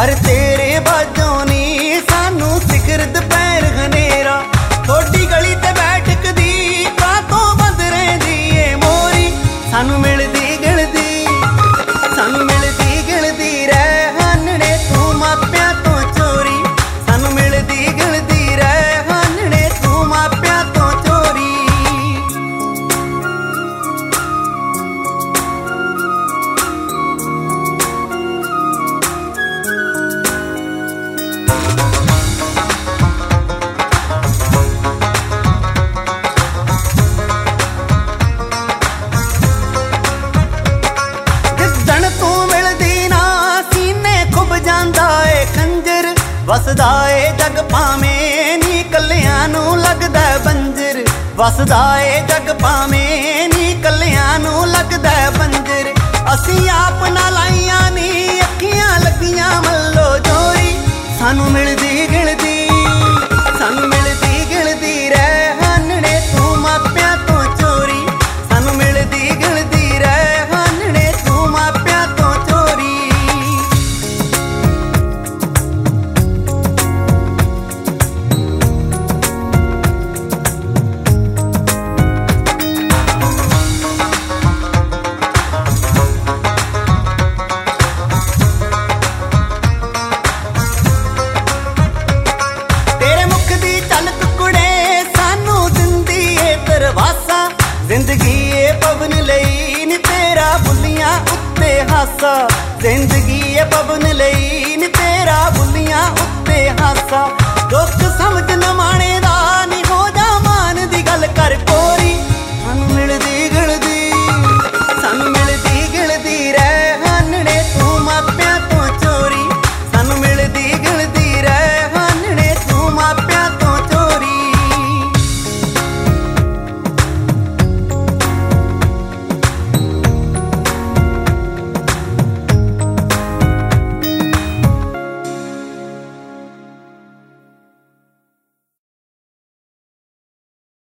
पर तेरे बाजों नी सानू सिखर दोपहर हनेरा थोड़ी गली ते बैठक दी कातों बंद रहिंदी ए मोरी सानू मिलदी गिलदी रह हानने तू मापियां तो चोरी सानू मिलदी गिलदी रह हानने तू मापियां तो चोरी। वसदा ए जग भावें नी कलियां नू लगदा बंजर वसदा ए जग भावें नी कलियां नू लगदा बंजर असी आप ना लाइयां नी अखियां लगियां मल्लो जोरी सानू मिलदी गिलदी रह हानने तू मापियां तो चोरी सानू मिलदी गिलदी रह हानने तू मापियां तो चोरी। जिंदगी ए पवन लई नी तेरा बुलियां उत्ते हासा जिंदगी ए पवन